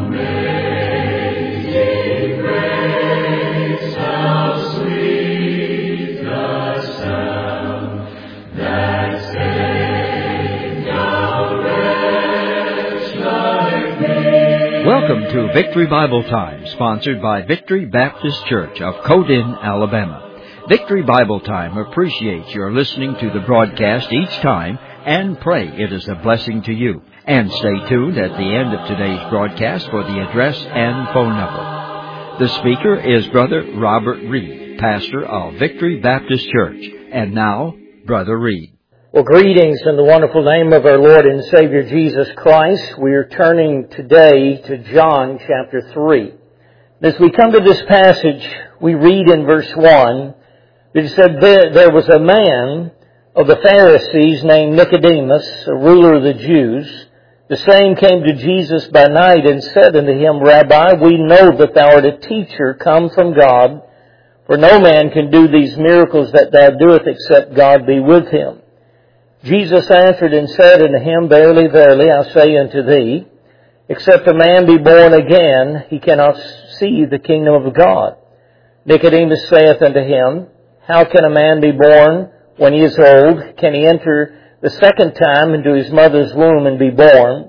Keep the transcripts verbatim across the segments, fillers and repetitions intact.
Welcome to Victory Bible Time, sponsored by Victory Baptist Church of Codin, Alabama. Victory Bible Time appreciates your listening to the broadcast each time and pray it is a blessing to you. And stay tuned at the end of today's broadcast for the address and phone number. The speaker is Brother Robert Reed, pastor of Victory Baptist Church. And now, Brother Reed. Well, greetings in the wonderful name of our Lord and Savior Jesus Christ. We are turning today to John chapter three. As we come to this passage, we read in verse one, it said, there was a man of the Pharisees named Nicodemus, a ruler of the Jews. The same came to Jesus by night and said unto him, Rabbi, we know that thou art a teacher come from God, for no man can do these miracles that thou doest except God be with him. Jesus answered and said unto him, Verily, verily, I say unto thee, except a man be born again, he cannot see the kingdom of God. Nicodemus saith unto him, How can a man be born when he is old? Can he enter the second time into his mother's womb and be born?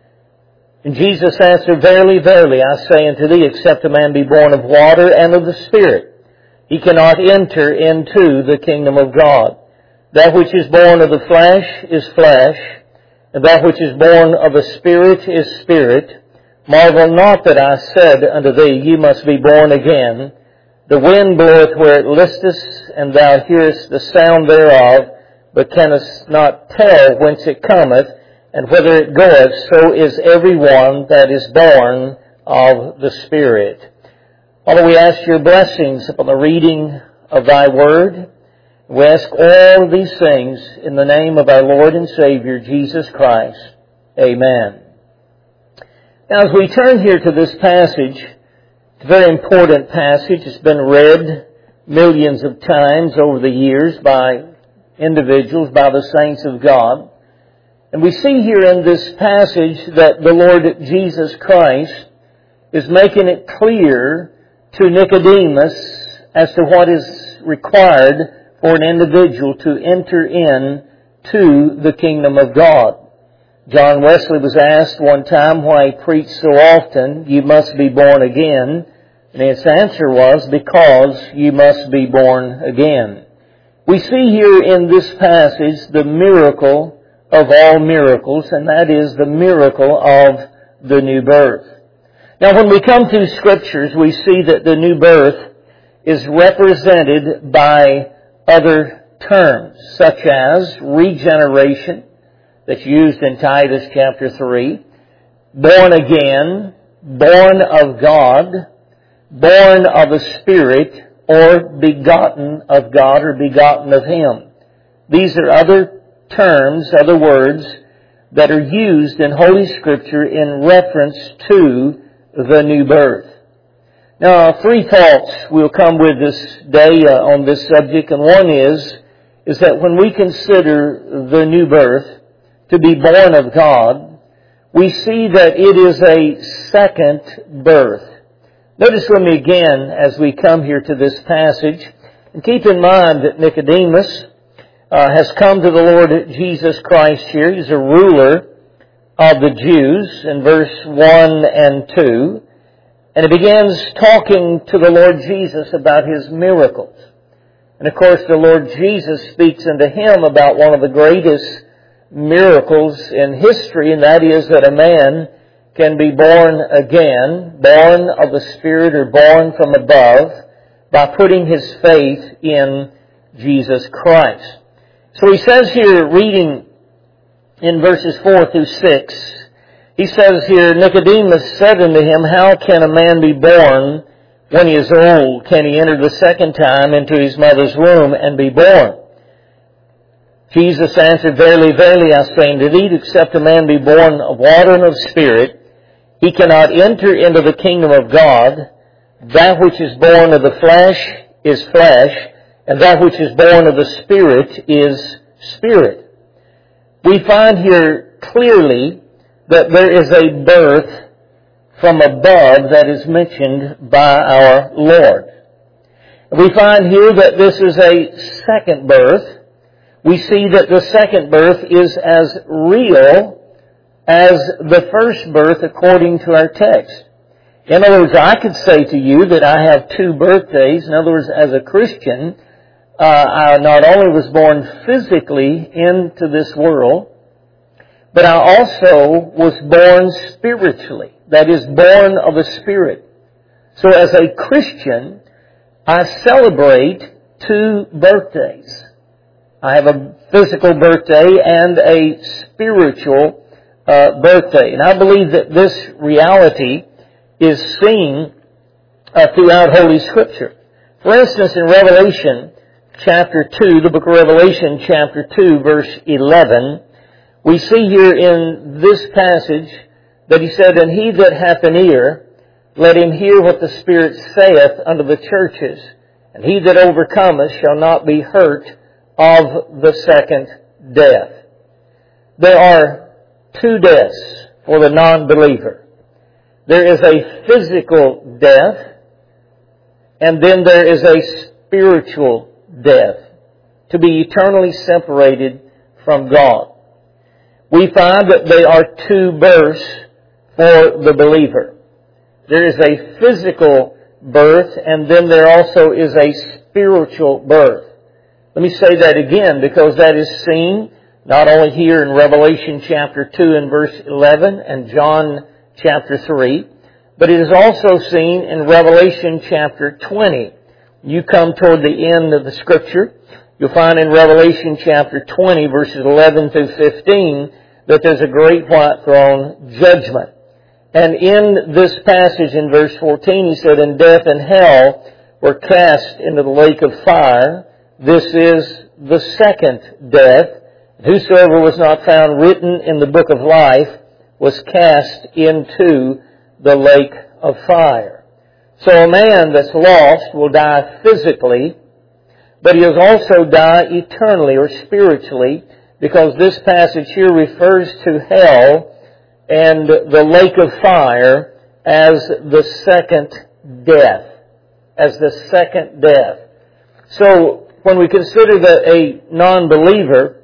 And Jesus answered, Verily, verily, I say unto thee, except a man be born of water and of the Spirit, he cannot enter into the kingdom of God. That which is born of the flesh is flesh, and that which is born of the Spirit is spirit. Marvel not that I said unto thee, Ye must be born again. The wind bloweth where it listeth, and thou hearest the sound thereof, but canst not tell whence it cometh, and whither it goeth. So is every one that is born of the Spirit. Father, we ask your blessings upon the reading of thy word. We ask all of these things in the name of our Lord and Savior, Jesus Christ. Amen. Now, as we turn here to this passage, it's a very important passage. It's been read millions of times over the years by individuals, by the saints of God. And we see here in this passage that the Lord Jesus Christ is making it clear to Nicodemus as to what is required for an individual to enter in to the kingdom of God. John Wesley was asked one time why he preached so often, You must be born again. And his answer was, Because you must be born again. We see here in this passage the miracle of all miracles, and that is the miracle of the new birth. Now, when we come to Scriptures, we see that the new birth is represented by other terms, such as regeneration, that's used in Titus chapter three, born again, born of God, born of the Spirit, or begotten of God, or begotten of Him. These are other terms, other words, that are used in Holy Scripture in reference to the new birth. Now, three thoughts we'll come with this day uh, on this subject, and one is, is that when we consider the new birth to be born of God, we see that it is a second birth. Notice with me again as we come here to this passage, and keep in mind that Nicodemus uh, has come to the Lord Jesus Christ here. He's a ruler of the Jews in verse one and two. And he begins talking to the Lord Jesus about His miracles. And of course, the Lord Jesus speaks unto him about one of the greatest miracles in history, and that is that a man can be born again, born of the Spirit or born from above, by putting his faith in Jesus Christ. So he says here, reading in verses four through six, he says here, Nicodemus said unto him, How can a man be born when he is old? Can he enter the second time into his mother's womb and be born? Jesus answered, Verily, verily, I say unto thee, except a man be born of water and of Spirit, he cannot enter into the kingdom of God. That which is born of the flesh is flesh, and that which is born of the Spirit is spirit. We find here clearly that there is a birth from above that is mentioned by our Lord. We find here that this is a second birth. We see that the second birth is as real as the first birth according to our text. In other words, I could say to you that I have two birthdays. In other words, as a Christian, uh, I not only was born physically into this world, but I also was born spiritually. That is, born of a spirit. So as a Christian, I celebrate two birthdays. I have a physical birthday and a spiritual uh, birthday. And I believe that this reality is seen uh, throughout Holy Scripture. For instance, in Revelation chapter two, the book of Revelation chapter two, verse eleven, we see here in this passage that he said, "And he that hath an ear, let him hear what the Spirit saith unto the churches. And he that overcometh shall not be hurt of the second death." There are two deaths for the non-believer. There is a physical death, and then there is a spiritual death, to be eternally separated from God. We find that there are two births for the believer. There is a physical birth, and then there also is a spiritual birth. Let me say that again, because that is seen not only here in Revelation chapter two and verse eleven and John chapter three, but it is also seen in Revelation chapter twenty. You come toward the end of the Scripture, you'll find in Revelation chapter twenty, verses eleven through fifteen, that there's a great white throne judgment. And in this passage in verse fourteen, he said, "And death and hell were cast into the lake of fire. This is the second death. Whosoever was not found written in the book of life was cast into the lake of fire." So a man that's lost will die physically, but he'll also die eternally or spiritually, because this passage here refers to hell and the lake of fire as the second death. As the second death. So when we consider that a non-believer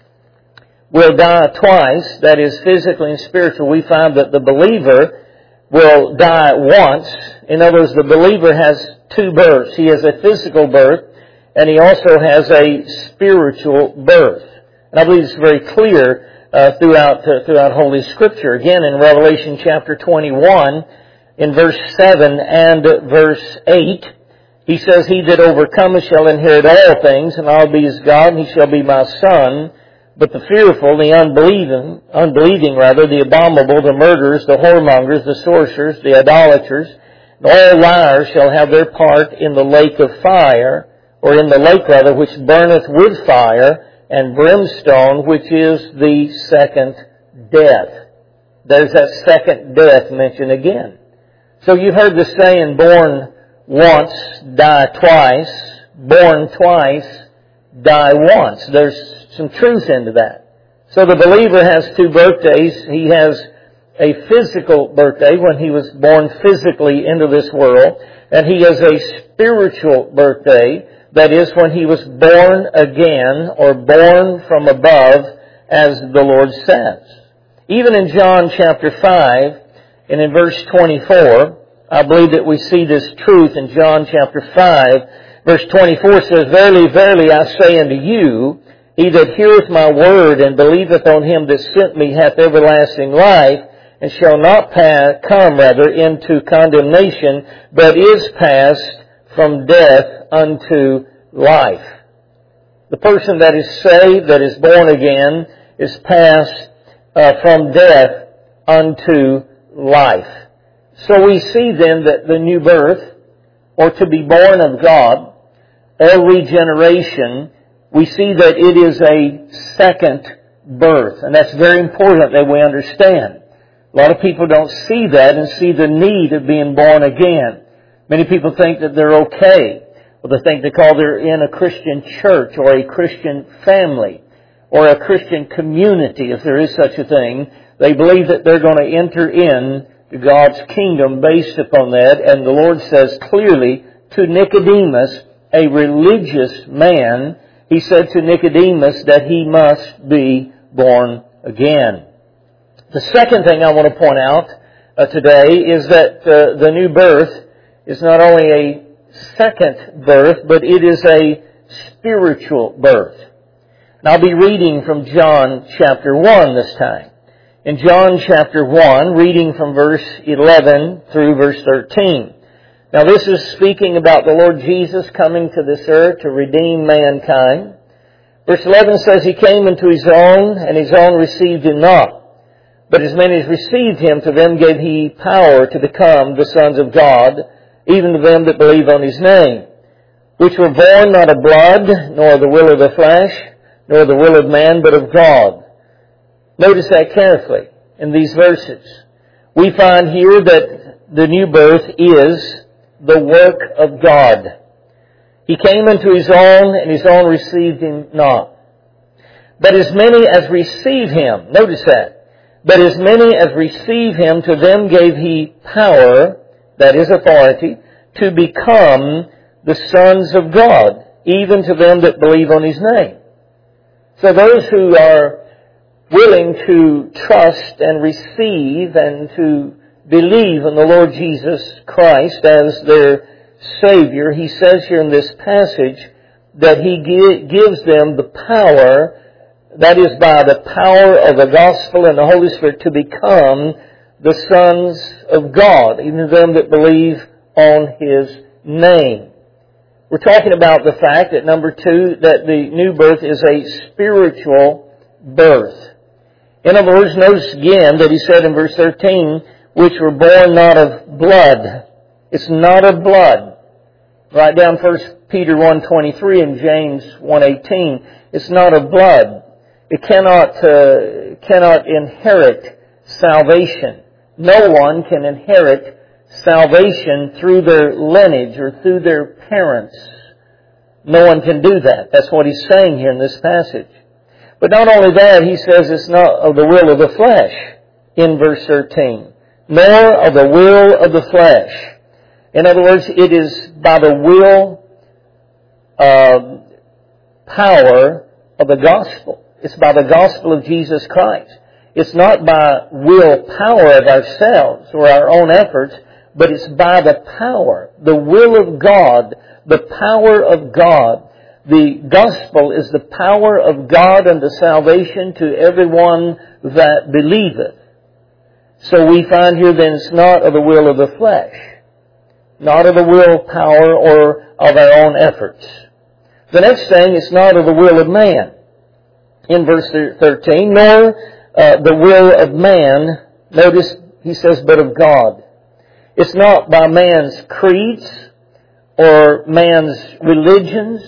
will die twice, that is physically and spiritually, we find that the believer will die once. In other words, the believer has two births. He has a physical birth, and he also has a spiritual birth. And I believe it's very clear uh, throughout uh, throughout Holy Scripture. Again, in Revelation chapter twenty-one, in verse seven and verse eight, he says, "He that overcometh shall inherit all things, and I'll be his God, and he shall be my son. But the fearful, the unbelieving, unbelieving rather, the abominable, the murderers, the whoremongers, the sorcerers, the idolaters, and all liars shall have their part in the lake of fire, or in the lake rather, which burneth with fire and brimstone, which is the second death." There's that second death mentioned again. So you've heard the saying, born once, die twice. Born twice, die once. There's some truth into that. So the believer has two birthdays. He has a physical birthday when he was born physically into this world, and he has a spiritual birthday, that is when he was born again or born from above, as the Lord says. Even in John chapter five and in verse twenty-four, I believe that we see this truth in John chapter five. Verse twenty-four says, "Verily, verily, I say unto you, he that heareth my word and believeth on him that sent me hath everlasting life, and shall not pass, come rather into condemnation, but is passed from death unto life." The person that is saved, that is born again, is passed uh, from death unto life. So we see then that the new birth, or to be born of God, or regeneration, we see that it is a second birth. And that's very important that we understand. A lot of people don't see that and see the need of being born again. Many people think that they're okay. Well, they think they call they're in a Christian church or a Christian family or a Christian community, if there is such a thing. They believe that they're going to enter in to God's kingdom based upon that. And the Lord says clearly to Nicodemus, a religious man, He said to Nicodemus that he must be born again. The second thing I want to point out uh, today is that uh, the new birth is not only a second birth, but it is a spiritual birth. And I'll be reading from John chapter one this time. In John chapter one, reading from verse eleven through verse thirteen. Now this is speaking about the Lord Jesus coming to this earth to redeem mankind. Verse eleven says, He came into His own, and His own received Him not. But as many as received Him, to them gave He power to become the sons of God, even to them that believe on His name, which were born not of blood, nor of the will of the flesh, nor the will of man, but of God. Notice that carefully in these verses. We find here that the new birth is the work of God. He came into His own, and His own received Him not. But as many as receive Him, notice that, but as many as receive Him, to them gave He power, that is authority, to become the sons of God, even to them that believe on His name. So those who are willing to trust and receive and to believe in the Lord Jesus Christ as their Savior, He says here in this passage that He gives them the power, that is by the power of the gospel and the Holy Spirit, to become the sons of God, even them that believe on His name. We're talking about the fact that, number two, that the new birth is a spiritual birth. In other words, notice again that He said in verse thirteen, which were born not of blood. It's not of blood. Write down First Peter one twenty-three and James one eighteen. It's not of blood. It cannot, uh, cannot inherit salvation. No one can inherit salvation through their lineage or through their parents. No one can do that. That's what He's saying here in this passage. But not only that, He says it's not of the will of the flesh in verse thirteen, nor of the will of the flesh. In other words, it is by the will, uh, power of the gospel. It's by the gospel of Jesus Christ. It's not by will power of ourselves or our own efforts, but it's by the power, the will of God, the power of God. The gospel is the power of God unto salvation to everyone that believeth. So we find here then it's not of the will of the flesh, not of the will power or of our own efforts. The next thing, it's not of the will of man. In verse thirteen, nor uh, the will of man, notice he says, but of God. It's not by man's creeds or man's religions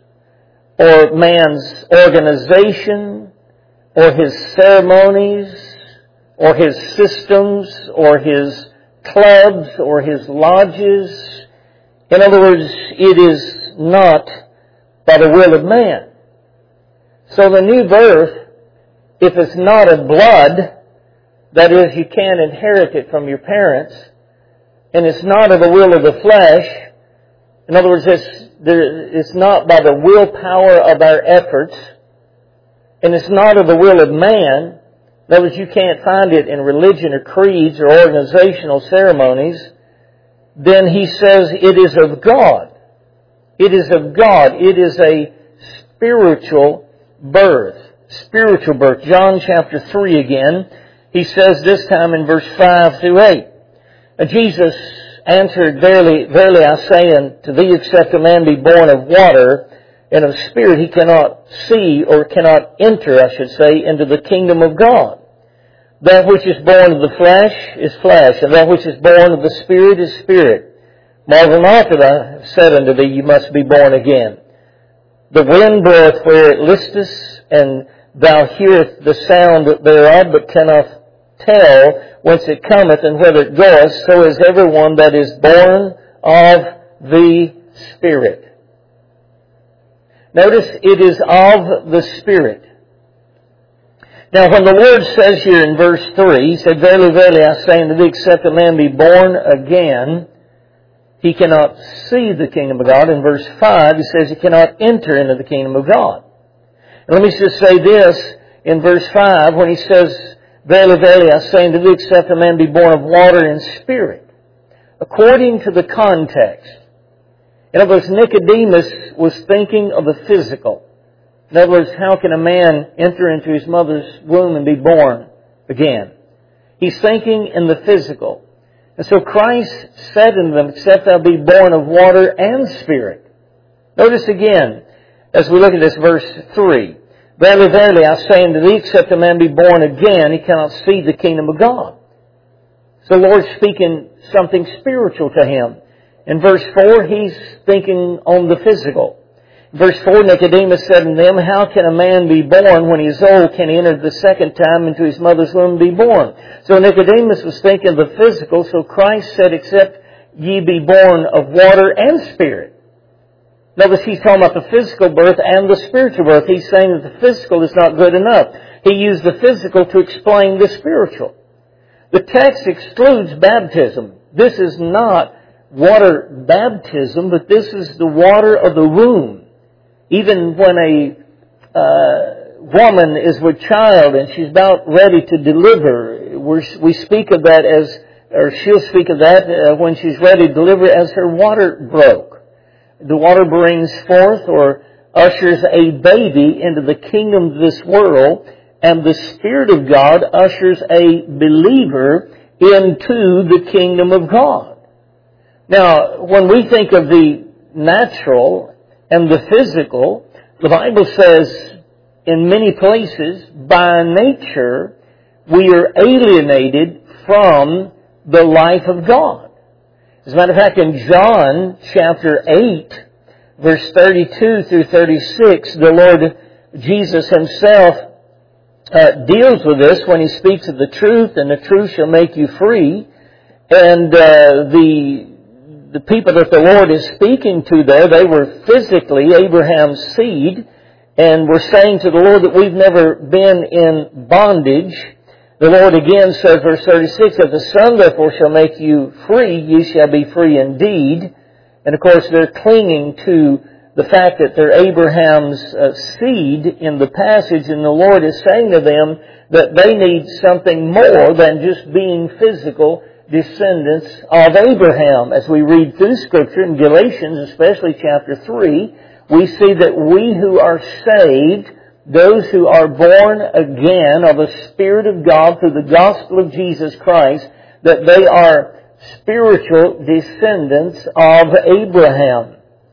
or man's organization or his ceremonies or his systems or his clubs or his lodges. In other words, it is not by the will of man. So the new birth, if it's not of blood, that is, you can't inherit it from your parents, and it's not of the will of the flesh, in other words, it's, there, it's not by the willpower of our efforts, and it's not of the will of man. In other words, you can't find it in religion or creeds or organizational ceremonies. Then he says it is of God. It is of God. It is a spiritual birth. Spiritual birth. John chapter three again. He says this time in verse five through eight. Jesus answered, Verily, verily I say unto thee, except a man be born of water and of spirit, he cannot see, or cannot enter, I should say, into the kingdom of God. That which is born of the flesh is flesh, and that which is born of the Spirit is spirit. Marvel not that I have said unto thee, you must be born again. The wind bloweth where it listeth, and thou hearest the sound thereof, but cannot tell whence it cometh and whither it goeth. So is everyone that is born of the Spirit. Notice, it is of the Spirit. Now, when the Lord says here in verse three, He said, Verily, verily, I say unto thee, except a man be born again, he cannot see the kingdom of God. In verse five, He says he cannot enter into the kingdom of God. And let me just say this, in verse five, when He says, Verily, verily, I say unto thee, except a man be born of water and spirit. According to the context. In other words, Nicodemus was thinking of the physical. In other words, how can a man enter into his mother's womb and be born again? He's thinking in the physical. And so Christ said unto them, except thou be born of water and spirit. Notice again, as we look at this verse three. Verily, verily, I say unto thee, except a man be born again, he cannot see the kingdom of God. So the Lord's speaking something spiritual to him. In verse four, He's thinking on the physical. In verse four, Nicodemus said unto them, How can a man be born when he is old? Can he enter the second time into his mother's womb and be born? So Nicodemus was thinking of the physical, so Christ said, Except ye be born of water and spirit. Notice He's talking about the physical birth and the spiritual birth. He's saying that the physical is not good enough. He used the physical to explain the spiritual. The text excludes baptism. This is not water baptism, but this is the water of the womb. Even when a uh, woman is with child and she's about ready to deliver, we're, we speak of that as, or she'll speak of that uh, when she's ready to deliver as her water broke. The water brings forth or ushers a baby into the kingdom of this world, and the Spirit of God ushers a believer into the kingdom of God. Now, when we think of the natural and the physical, the Bible says in many places, by nature, we are alienated from the life of God. As a matter of fact, in John chapter eight, verse thirty-two through thirty-six, the Lord Jesus Himself uh, deals with this when He speaks of the truth, and the truth shall make you free. And uh, the the people that the Lord is speaking to there, they were physically Abraham's seed, and were saying to the Lord that we've never been in bondage. The Lord again says, verse thirty-six, If the Son therefore shall make you free, ye shall be free indeed. And of course they're clinging to the fact that they're Abraham's uh, seed in the passage, and the Lord is saying to them that they need something more than just being physical descendants of Abraham. As we read through Scripture in Galatians, especially chapter three, we see that we who are saved, those who are born again of the Spirit of God through the gospel of Jesus Christ, that they are spiritual descendants of Abraham.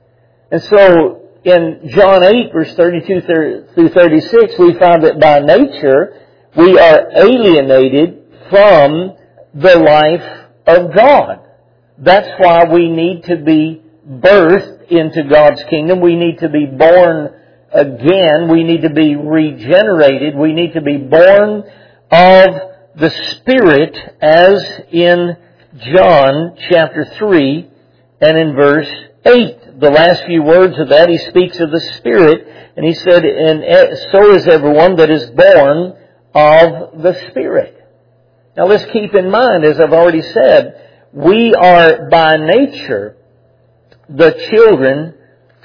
And so in John eight, verse thirty-two through thirty-six, we find that by nature we are alienated from the life of God. That's why we need to be birthed into God's kingdom. We need to be born again. We need to be regenerated. We need to be born of the Spirit, as in John chapter three and in verse eight. The last few words of that, he speaks of the Spirit, and he said, and so is everyone that is born of the Spirit. Now let's keep in mind, as I've already said, we are by nature the children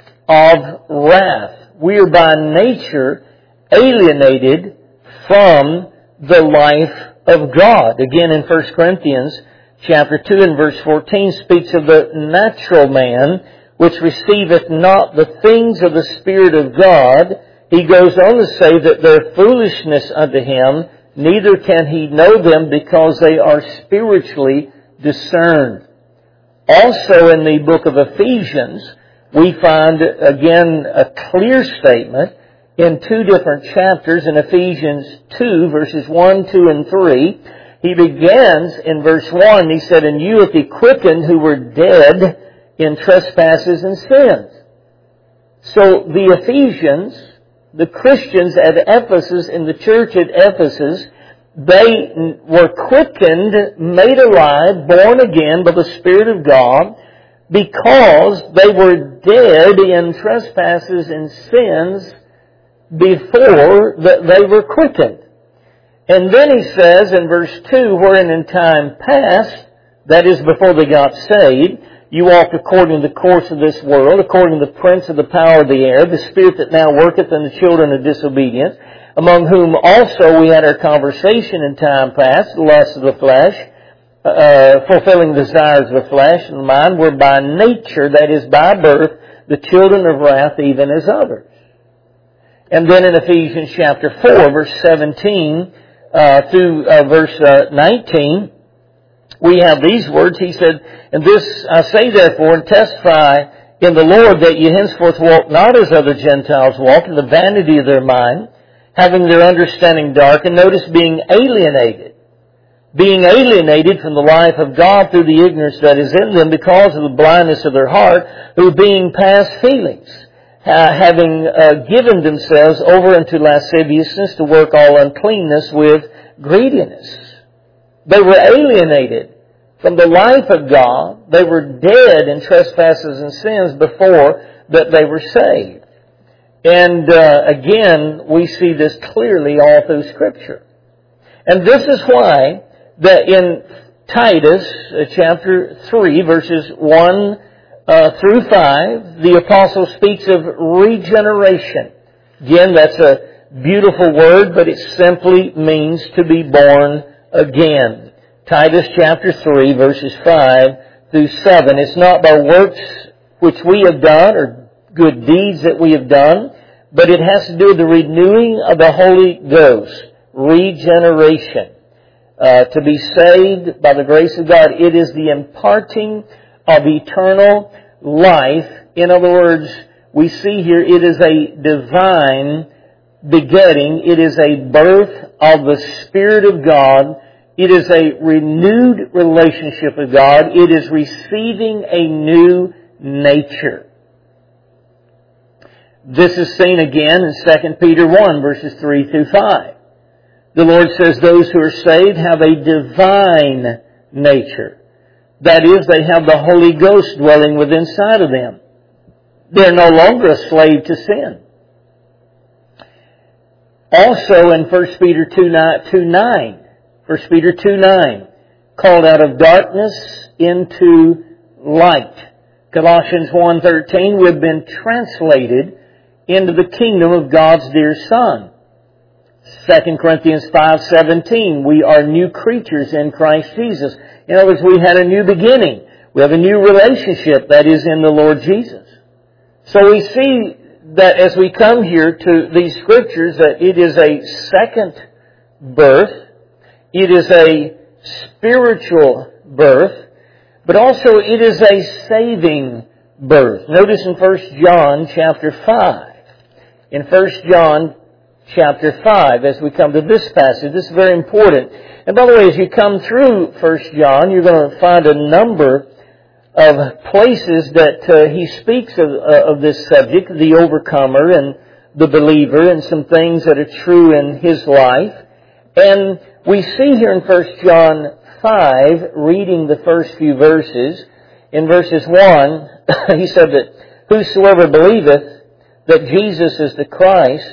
of wrath. We are by nature alienated from the life of God. Again, in First Corinthians chapter two and verse fourteen speaks of the natural man, which receiveth not the things of the Spirit of God. He goes on to say that they're foolishness unto him, neither can he know them, because they are spiritually discerned. Also in the book of Ephesians, we find again a clear statement in two different chapters. In Ephesians two, verses one, two, and three, he begins in verse one, he said, And you hath he quickened who were dead in trespasses and sins. So the Ephesians, the Christians at Ephesus, in the church at Ephesus, they were quickened, made alive, born again by the Spirit of God, because they were dead in trespasses and sins before that they were quickened. And then he says in verse two, wherein in time past, that is before they got saved, you walked according to the course of this world, according to the prince of the power of the air, the spirit that now worketh in the children of disobedience, among whom also we had our conversation in time past, the lust of the flesh, uh, fulfilling the desires of the flesh and the mind, were by nature, that is by birth, the children of wrath even as others. And then in Ephesians chapter four, verse seventeen uh, through uh, verse uh, nineteen, we have these words. He said, and this I say therefore and testify in the Lord that ye henceforth walk not as other Gentiles walk, in the vanity of their mind, having their understanding darkened. Notice being alienated. Being alienated from the life of God through the ignorance that is in them because of the blindness of their heart, who being past feelings, uh, having uh, given themselves over unto lasciviousness to work all uncleanness with greediness. They were alienated from the life of God. They were dead in trespasses and sins before that they were saved. And uh, again, we see this clearly all through Scripture. And this is why that in Titus uh, chapter three, verses one uh, through five, the apostle speaks of regeneration. Again, that's a beautiful word, but it simply means to be born again. Titus chapter three, verses five through seven. It's not by works which we have done or good deeds that we have done, but it has to do with the renewing of the Holy Ghost. Regeneration. Uh, to be saved by the grace of God. It is the imparting of eternal life. In other words, we see here it is a divine begetting. It is a birth of the Spirit of God. It is a renewed relationship with God. It is receiving a new nature. This is seen again in Second Peter one, verses three through five. The Lord says those who are saved have a divine nature. That is, they have the Holy Ghost dwelling within inside of them. They're no longer a slave to sin. Also in First Peter two nine, First Peter two nine, called out of darkness into light. Colossians one thirteen, we've been translated into the kingdom of God's dear Son. Second Corinthians five seventeen, we are new creatures in Christ Jesus. In other words, we had a new beginning. We have a new relationship that is in the Lord Jesus. So we see that as we come here to these Scriptures that it is a second birth. It is a spiritual birth. But also it is a saving birth. Notice in First John chapter five. In First John chapter five, as we come to this passage, this is very important. And by the way, as you come through First John, you're going to find a number of places that uh, he speaks of, uh, of this subject, the overcomer and the believer, and some things that are true in his life. And we see here in First John five, reading the first few verses, in verses one, he said that whosoever believeth that Jesus is the Christ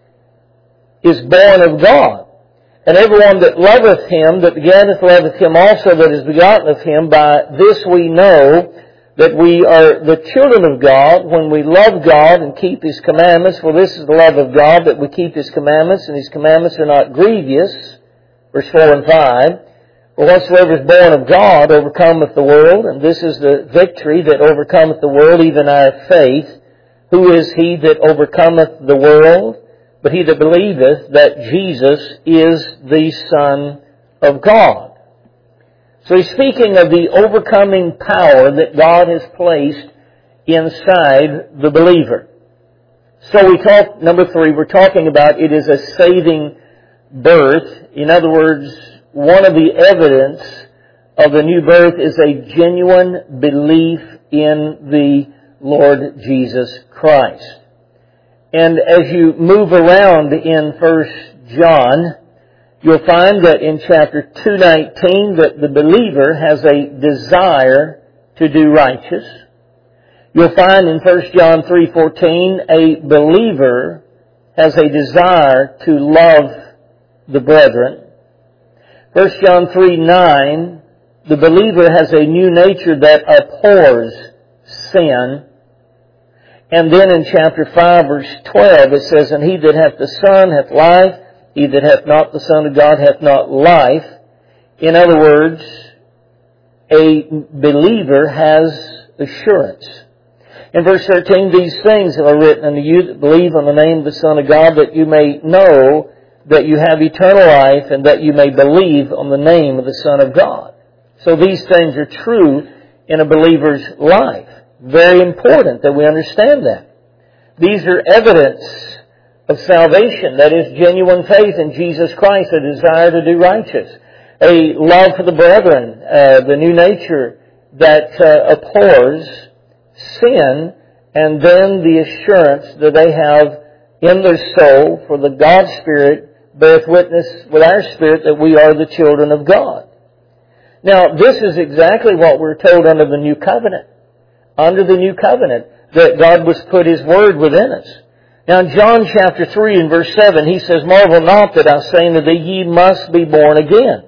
is born of God. And everyone that loveth him, that begetteth, loveth him also that is begotten of him. By this we know that we are the children of God, when we love God and keep his commandments. For this is the love of God, that we keep his commandments, and his commandments are not grievous. Verse four and five. For whatsoever is born of God overcometh the world, and this is the victory that overcometh the world, even our faith. Who is he that overcometh the world? But he that believeth that Jesus is the Son of God. So he's speaking of the overcoming power that God has placed inside the believer. So we talk, number three, we're talking about it is a saving birth. In other words, one of the evidence of the new birth is a genuine belief in the Lord Jesus Christ. And as you move around in First John, you'll find that in chapter two nineteen that the believer has a desire to do righteous. You'll find in First John three fourteen a believer has a desire to love the brethren. First John three nine, the believer has a new nature that abhors sin. And then in chapter five, verse twelve, it says, And he that hath the Son hath life, he that hath not the Son of God hath not life. In other words, a believer has assurance. In verse thirteen, these things are written unto you that believe on the name of the Son of God, that you may know that you have eternal life, and that you may believe on the name of the Son of God. So these things are true in a believer's life. Very important that we understand that. These are evidence of salvation, that is genuine faith in Jesus Christ, a desire to do righteous, a love for the brethren, uh, the new nature that uh, abhors sin, and then the assurance that they have in their soul, for the God Spirit beareth witness with our spirit that we are the children of God. Now, this is exactly what we're told under the New Covenant. Under the New Covenant, that God was put His Word within us. Now, in John chapter three and verse seven, He says, Marvel not that I say unto thee, ye must be born again.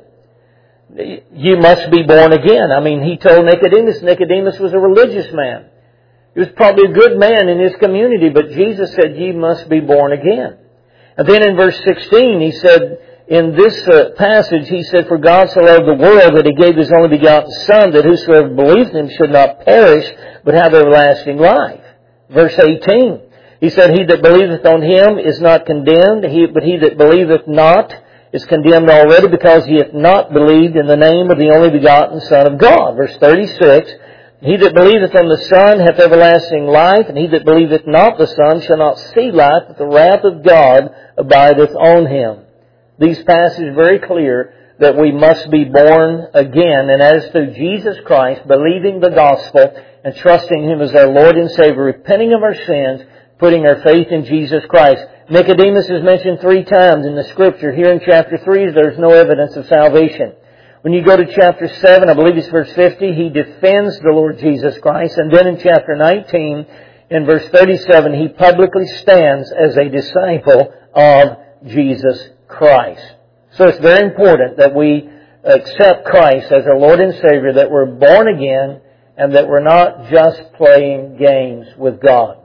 You must be born again. I mean, He told Nicodemus, Nicodemus was a religious man. He was probably a good man in his community, but Jesus said, ye must be born again. And then in verse sixteen, He said, in this uh, passage, He said, For God so loved the world that He gave His only begotten Son, that whosoever believeth in Him should not perish, but have everlasting life. Verse eighteen, He said, He that believeth on Him is not condemned, he, but he that believeth not is condemned already, because he hath not believed in the name of the only begotten Son of God. Verse thirty-six, He that believeth on the Son hath everlasting life, and he that believeth not the Son shall not see life, but the wrath of God abideth on him. These passages are very clear that we must be born again, and as through Jesus Christ, believing the gospel and trusting Him as our Lord and Savior, repenting of our sins, putting our faith in Jesus Christ. Nicodemus is mentioned three times in the Scripture. Here in chapter three, there's no evidence of salvation. When you go to chapter seven, I believe it's verse fifty, he defends the Lord Jesus Christ. And then in chapter nineteen, in verse thirty-seven, he publicly stands as a disciple of Jesus Christ. So it's very important that we accept Christ as our Lord and Savior, that we're born again, and that we're not just playing games with God.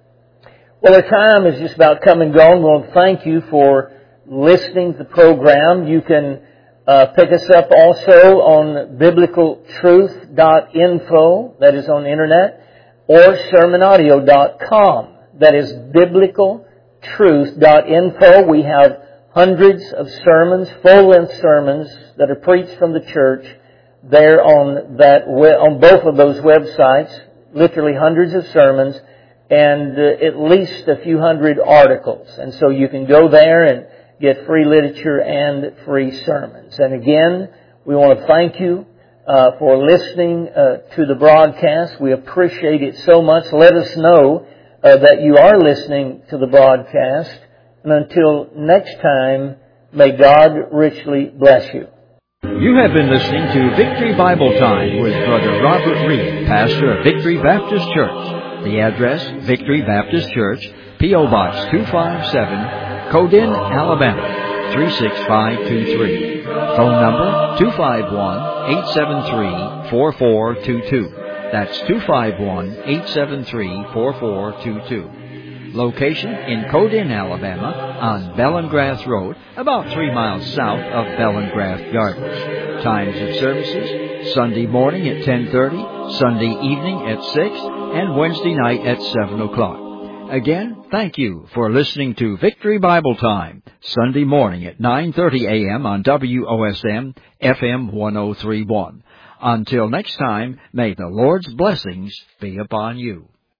Well, our time is just about come and gone. We want to thank you for listening to the program. You can uh, pick us up also on biblical truth dot info, that is on the internet, or sermon audio dot com, that is biblical truth dot info. We have hundreds of sermons, full-length sermons that are preached from the church there on that on both of those websites. Literally hundreds of sermons and uh, at least a few hundred articles. And so you can go there and get free literature and free sermons. And again, we want to thank you uh, for listening uh, to the broadcast. We appreciate it so much. Let us know uh, that you are listening to the broadcast. And until next time, may God richly bless you. You have been listening to Victory Bible Time with Brother Robert Reed, pastor of Victory Baptist Church. The address, Victory Baptist Church, P O Box two fifty-seven, Codin, Alabama, three six five two three. Phone number, two five one, eight seven three, four four two two. That's two five one, eight seven three, four four two two. Location in Codin, Alabama, on Bellengrath Road, about three miles south of Bellengrath Gardens. Times of services, Sunday morning at ten thirty, Sunday evening at six, and Wednesday night at seven o'clock. Again, thank you for listening to Victory Bible Time, Sunday morning at nine thirty a.m. on W O S M, F M one oh three point one. Until next time, may the Lord's blessings be upon you.